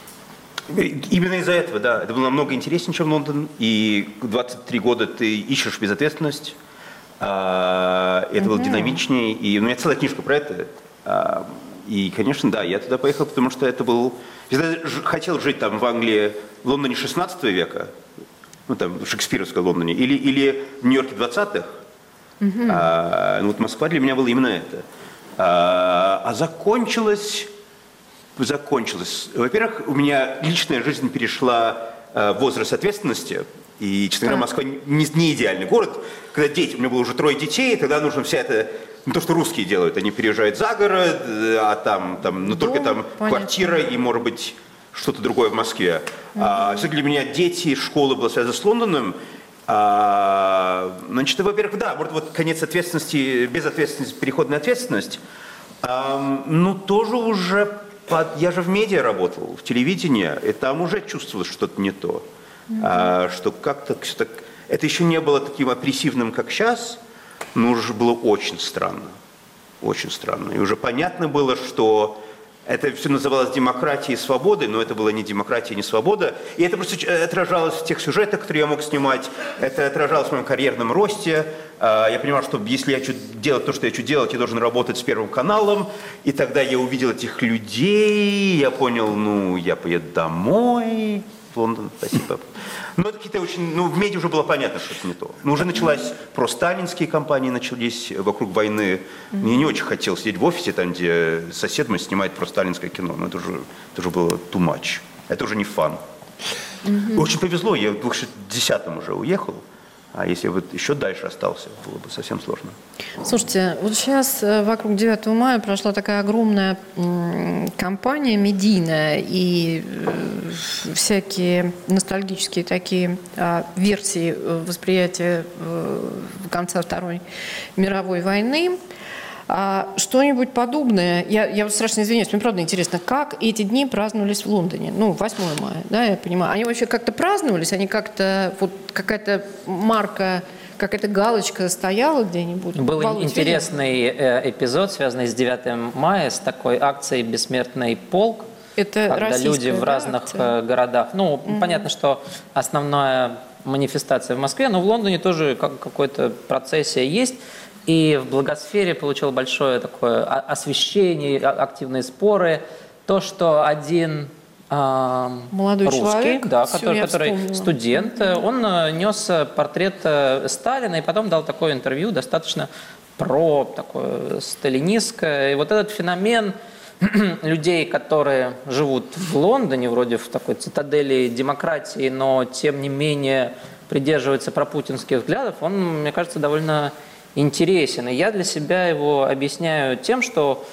Именно из-за этого, да. Это было намного интереснее, чем Лондон, и двадцать три года ты ищешь безответственность, это угу. было динамичнее, и у меня целая книжка про это. И, конечно, да, я туда поехал, потому что это был... Я хотел жить там в Англии, в Лондоне шестнадцатого века, ну там в шекспировском Лондоне, или, или в Нью-Йорке двадцатых. Угу. А, ну вот Москва для меня была именно это. А, а закончилось... Закончилось. Во-первых, у меня личная жизнь перешла в возраст ответственности. И, честно говоря, Москва не, не идеальный город. Когда дети, у меня было уже трое детей, тогда нужно вся эта... Не то, что русские делают, они переезжают за город, а там, там ну, только там понятно. Квартира и, может быть, что-то другое в Москве. Mm-hmm. А, все для меня дети, школа была связана с Лондоном. А, значит, во-первых, да, вот, вот конец ответственности, безответственность, переходная ответственность. А, ну, тоже уже... Под, я же в медиа работал, в телевидении, и там уже чувствовалось что-то не то. Mm-hmm. А, что как-то... Это еще не было таким опрессивным, как сейчас, но уже было очень странно, очень странно. И уже понятно было, что это все называлось демократией и свободой, но это была не демократия, не свобода. И это просто отражалось в тех сюжетах, которые я мог снимать, это отражалось в моем карьерном росте. Я понимал, что если я хочу делать то, что я хочу делать, я должен работать с Первым каналом. И тогда я увидел этих людей, я понял, ну, я поеду домой. В Лондон, спасибо. Но это какие-то очень, ну, в медиа уже было понятно, что это не то. Но уже началась просталинские кампании, начались вокруг войны. Мне не очень хотелось сидеть в офисе, там, где сосед мой снимает просталинское кино. Но это уже, это уже было too much. Это уже не фан. Mm-hmm. Очень повезло, я в две тысячи десятом уже уехал. А если бы еще дальше остался, было бы совсем сложно. Слушайте, вот сейчас вокруг девятого мая прошла такая огромная кампания медийная, и всякие ностальгические такие версии восприятия конца Второй мировой войны. А что-нибудь подобное, я, я вот страшно извиняюсь, мне правда интересно, как эти дни праздновались в Лондоне, ну, восьмого мая, да, я понимаю, они вообще как-то праздновались, они как-то, вот какая-то марка, какая-то галочка стояла где-нибудь? Был Володь, интересный э, эпизод, связанный с девятым мая, с такой акцией «Бессмертный полк», это когда люди в да, разных акция? городах, ну, угу. понятно, что основная манифестация в Москве, но в Лондоне тоже как, какая-то процессия есть. И в благосфере получил большое такое освещение, активные споры. То, что один э, молодой русский, человек, да, который, который студент, он нес портрет Сталина и потом дал такое интервью, достаточно про такое сталинистское. И вот этот феномен людей, которые живут в Лондоне, вроде в такой цитадели демократии, но тем не менее придерживаются пропутинских взглядов, он, мне кажется, довольно интересен. И я для себя его объясняю тем, что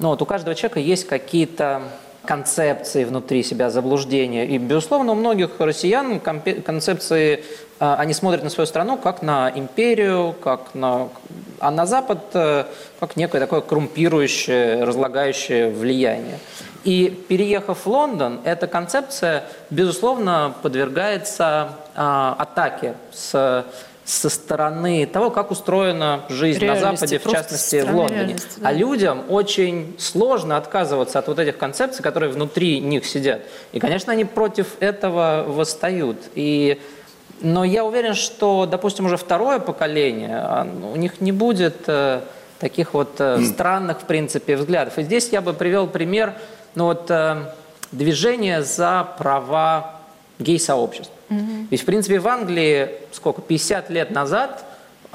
Ну, вот у каждого человека есть какие-то концепции внутри себя, заблуждения. И, безусловно, у многих россиян концепции, они смотрят на свою страну как на империю, как на... а на Запад как некое такое коррумпирующее, разлагающее влияние. И, переехав в Лондон, эта концепция, безусловно, подвергается а, атаке с, со стороны того, как устроена жизнь реальности, на Западе, в частности, в Лондоне. Да. А людям очень сложно отказываться от вот этих концепций, которые внутри них сидят. И, конечно, они против этого восстают. И, но я уверен, что, допустим, уже второе поколение, у них не будет э, таких вот э, странных, в принципе, взглядов. И здесь я бы привел пример. Ну вот э, движение за права гей-сообществ. Mm-hmm. Ведь, в принципе, в Англии, сколько, пятьдесят лет назад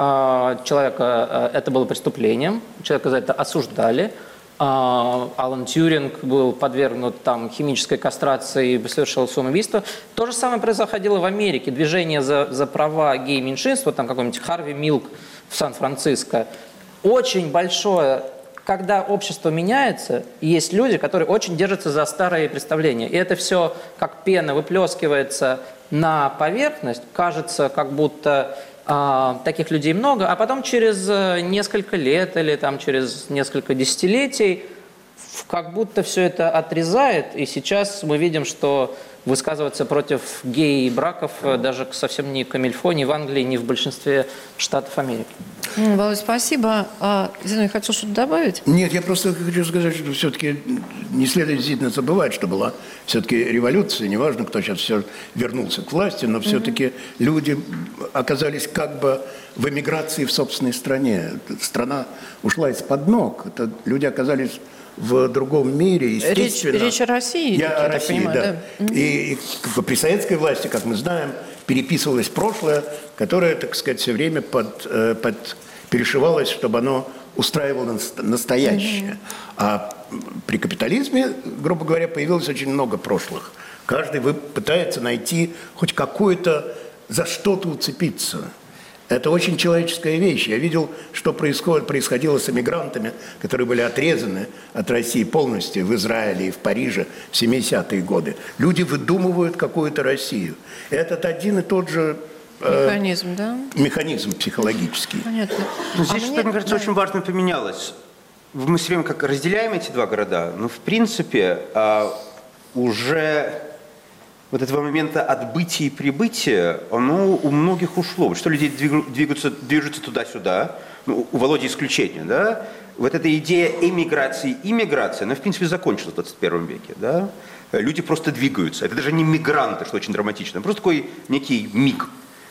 э, человека, э, это было преступлением, человека за это осуждали. Э, Алан Тьюринг был подвергнут там химической кастрации и совершил самоубийство. То же самое происходило в Америке. Движение за, за права гей-меньшинства, там какой-нибудь Харви Милк в Сан-Франциско. Очень большое... Когда общество меняется, есть люди, которые очень держатся за старые представления. И это все как пена выплескивается на поверхность, кажется, как будто э, таких людей много, а потом через несколько лет или там, через несколько десятилетий как будто все это отрезает. И сейчас мы видим, что высказываться против гей-браков даже совсем не камильфо, ни в Англии, ни в большинстве штатов Америки. Володь, спасибо. А, Зиновий, хотел что-то добавить? Нет, я просто хочу сказать, что все-таки не следует действительно забывать, что была все-таки революция. Неважно, кто сейчас все вернулся к власти, но все-таки mm-hmm. люди оказались как бы в эмиграции в собственной стране. Страна ушла из-под ног. Это люди оказались в другом мире, естественно. Речь, речь о России, я, я о России, понимаю, да. да. И, и при советской власти, как мы знаем, переписывалось прошлое, которое, так сказать, все время под, под, перешивалось, чтобы оно устраивало настоящее. Mm-hmm. А при капитализме, грубо говоря, появилось очень много прошлых. Каждый пытается найти хоть какое-то, за что-то уцепиться. Это очень человеческая вещь. Я видел, что происходит, происходило с эмигрантами, которые были отрезаны от России полностью в Израиле и в Париже в семидесятые годы. Люди выдумывают какую-то Россию. Этот один и тот же э, механизм, да? механизм психологический. Понятно. Но здесь, а что, мне, мне кажется, да. очень важно поменялось. Мы все время как разделяем эти два города, но в принципе э, уже... Вот этого момента отбытия и прибытия, оно у многих ушло. Что люди двигаются, движутся туда-сюда, ну, у Володи исключение, да? Вот эта идея эмиграции, иммиграции, она, в принципе, закончилась в двадцать первом веке, да? Люди просто двигаются. Это даже не мигранты, что очень драматично, просто такой некий миг.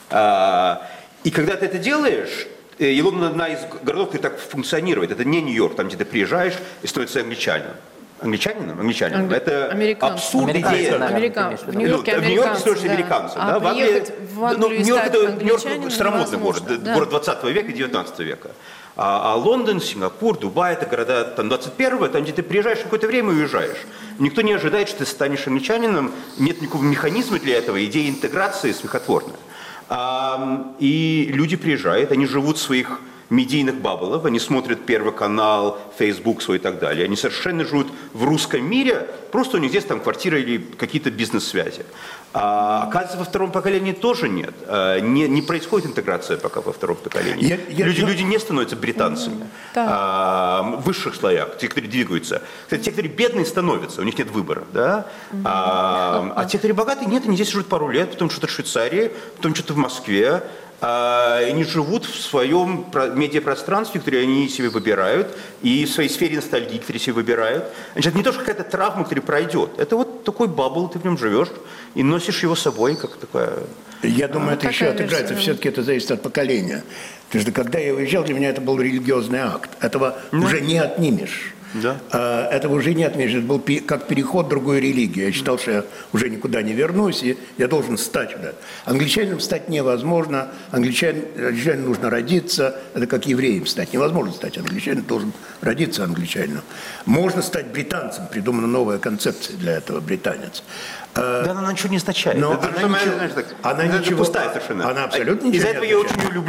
И когда ты это делаешь, и Лондон одна из городов, который так функционирует. Это не Нью-Йорк, там, где ты приезжаешь и становишься англичанином. Англичанином? Англичанином. Англи... Это абсурдная идея. Американ... В Нью-Йорке в Нью-Йорке становишься американцем. А да? В Англии... в Англию ну, Нью-Йорк это Нью-Йорк старомодный город, да. город двадцатого века и девятнадцатого века. А, а Лондон, Сингапур, Дубай, это города там, двадцать первого, там, где ты приезжаешь какое-то время и уезжаешь. Никто не ожидает, что ты станешь англичанином, нет никакого механизма для этого, идея интеграции смехотворная. А, и люди приезжают, они живут в своих медийных баблов, они смотрят Первый канал, Facebook свой и так далее. Они совершенно живут в русском мире, просто у них здесь там квартира или какие-то бизнес-связи. А, оказывается, во втором поколении тоже нет. А, не, не происходит интеграция пока во втором поколении. Я, я, люди, я... люди не становятся британцами да. а, в высших слоях, те, которые двигаются. Кстати, те, которые бедные, становятся, у них нет выбора. Да? А, а те, которые богатые, нет, они здесь живут пару лет, потом что-то в Швейцарии, потом что-то в Москве. Они живут в своем медиапространстве, которое они себе выбирают, и в своей сфере ностальгии, которую себе выбирают. Значит, это не то, что какая-то травма, которая пройдет. Это вот такой бабл, ты в нем живешь и носишь его с собой, как такая... Я думаю, а, это еще отыграется. Версия. Все-таки это зависит от поколения. Потому что когда я уезжал, для меня это был религиозный акт. Этого да. уже не отнимешь. Да. А, этого уже не отменишь. Это был как переход в другую религию. Я считал, что я уже никуда не вернусь, и я должен стать. Да. Англичанином стать невозможно. Англичанин, англичанину нужно родиться. Это как евреем стать. Невозможно стать англичанином, должен родиться англичанином. Можно стать британцем. Придумана новая концепция для этого, британец. Да, но она ничего не означает. Но это она, ничего, знаешь, так, она это ничего, пустая совершенно. Она абсолютно ничего Из-за этого я очень ее люблю.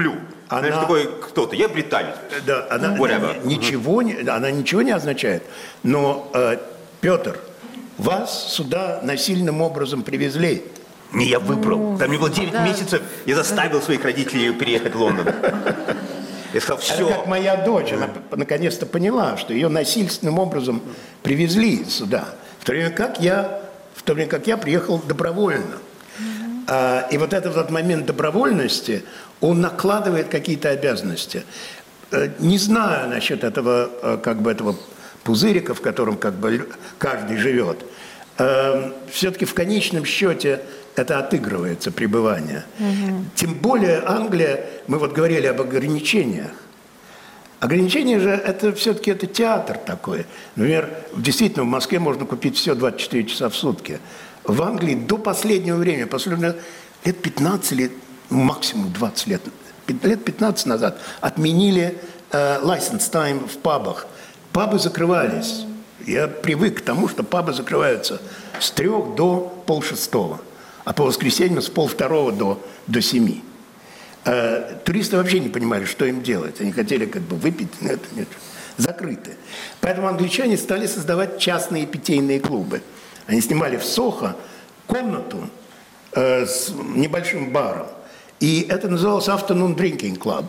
Она же такой кто-то, я британец. Да, она ничего, не, она ничего не означает. Но, э, Петр, вас сюда насильным образом привезли. Не, я выбрал. Там мне было девять да. месяцев, я заставил своих родителей переехать в Лондон. Я сказал, все. Это как моя дочь, она наконец-то поняла, что ее насильственным образом привезли сюда. В то время как я, в то время как я приехал добровольно. А, и вот этот вот момент добровольности, он накладывает какие-то обязанности. Не знаю насчет этого, как бы этого пузырика, в котором как бы каждый живет. Все-таки в конечном счете это отыгрывается, пребывание. Угу. Тем более Англия, мы вот говорили об ограничениях. Ограничения же, это все-таки это театр такой. Например, действительно, в Москве можно купить все двадцать четыре часа в сутки. В Англии до последнего времени, последнего лет пятнадцать, лет, максимум двадцать лет, лет пятнадцать назад отменили э, license time в пабах. Пабы закрывались. Я привык к тому, что пабы закрываются с трех до полшестого, а по воскресеньям с полвторого до, до семи. Э, туристы вообще не понимали, что им делать. Они хотели как бы выпить, нет, нет, закрыты. Поэтому англичане стали создавать частные питейные клубы. Они снимали в Сохо комнату э, с небольшим баром. И это называлось Afternoon Drinking Club.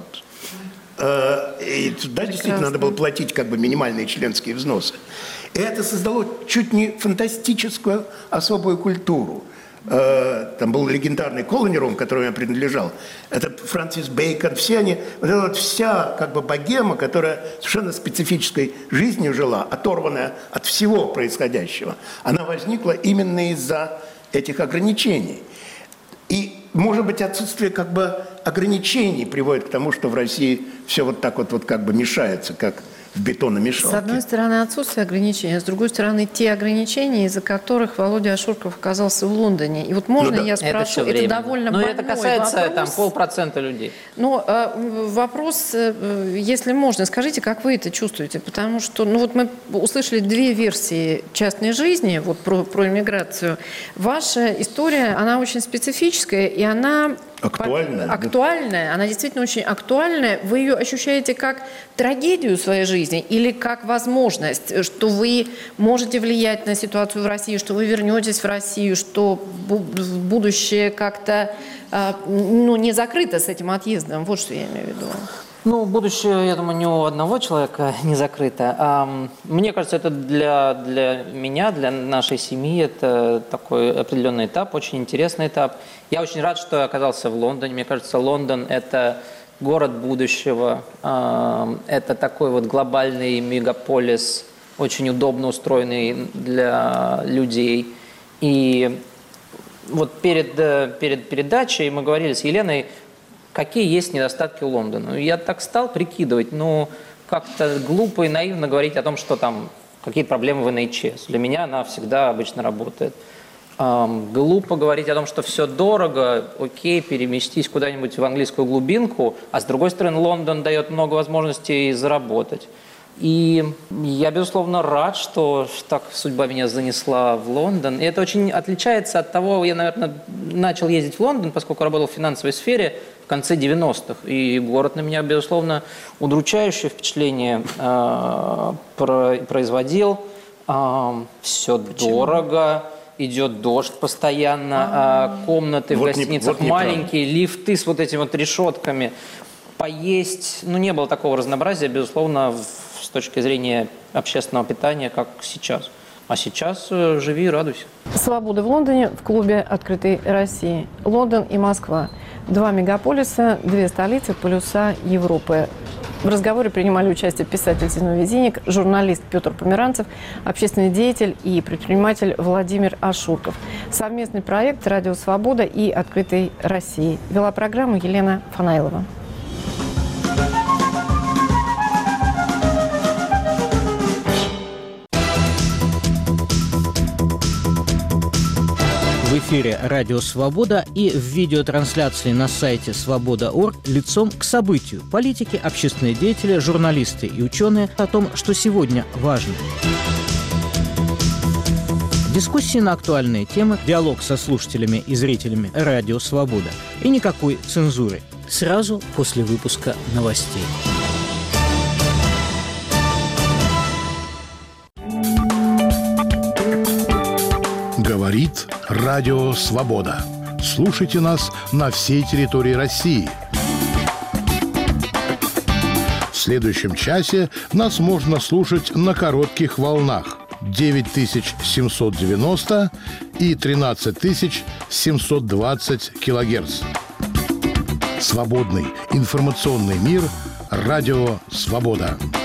Э, и туда действительно надо было платить как бы минимальные членские взносы. И это создало чуть не фантастическую особую культуру. Э, там был легендарный Colony Room, которому я принадлежал. Это Фрэнсис Бэйкон, все они, вот эта вот вся как бы богема, которая совершенно специфической жизнью жила, оторванная от всего происходящего, она возникла именно из-за этих ограничений. И, может быть, отсутствие как бы ограничений приводит к тому, что в России все вот так вот, вот как бы мешается, как в бетономешалке. С одной стороны, отсутствие ограничений, а с другой стороны, те ограничения, из-за которых Володя Ашурков оказался в Лондоне. И вот можно ну, да. я спрошу, это, это довольно больной вопрос. Но это касается вопрос. там полпроцента людей. Ну, вопрос, если можно, скажите, как вы это чувствуете? Потому что, ну вот мы услышали две версии частной жизни, вот про, про иммиграцию. Ваша история, она очень специфическая, и она... Актуальная. Актуальная, она действительно очень актуальная. Вы ее ощущаете как трагедию своей жизни или как возможность, что вы можете влиять на ситуацию в России, что вы вернетесь в Россию, что будущее как-то ну, не закрыто с этим отъездом? Вот что я имею в виду. Ну, будущее, я думаю, ни у одного человека не закрыто. Мне кажется, это для, для меня, для нашей семьи, это такой определенный этап, очень интересный этап. Я очень рад, что я оказался в Лондоне. Мне кажется, Лондон – это город будущего. Это такой вот глобальный мегаполис, очень удобно устроенный для людей. И вот перед, перед передачей мы говорили с Еленой, какие есть недостатки у Лондона. Я так стал прикидывать, ну, как-то глупо и наивно говорить о том, что там какие-то проблемы в эн эйч эс. Для меня она всегда обычно работает. Эм, глупо говорить о том, что все дорого, окей, переместись куда-нибудь в английскую глубинку, а с другой стороны, Лондон дает много возможностей заработать. И я, безусловно, рад, что так судьба меня занесла в Лондон. И это очень отличается от того, я, наверное, начал ездить в Лондон, поскольку работал в финансовой сфере в конце девяностых. И город на меня, безусловно, удручающее впечатление э, производил. Э, все Почему? дорого, идет дождь постоянно, э, комнаты вот в гостиницах не, вот маленькие, лифты с вот этими вот решетками. Поесть, ну, не было такого разнообразия, безусловно, в с точки зрения общественного питания, как сейчас. А сейчас э, живи и радуйся. Свобода в Лондоне в клубе «Открытой России». Лондон и Москва. Два мегаполиса, две столицы, полюса Европы. В разговоре принимали участие писатель Зиновий Зиник, журналист Петр Померанцев, общественный деятель и предприниматель Владимир Ашурков. Совместный проект «Радио Свобода» и «Открытой России». Вела программу Елена Фанайлова. В эфире «Радио Свобода» и в видеотрансляции на сайте свобода точка орг лицом к событию. Политики, общественные деятели, журналисты и ученые о том, что сегодня важно. Дискуссии на актуальные темы, диалог со слушателями и зрителями «Радио Свобода» и никакой цензуры. сразу после выпуска новостей. Говорит Радио Свобода. Слушайте нас на всей территории России. В следующем часе нас можно слушать на коротких волнах девять тысяч семьсот девяносто и тринадцать тысяч семьсот двадцать килогерц. Свободный информационный мир. Радио Свобода.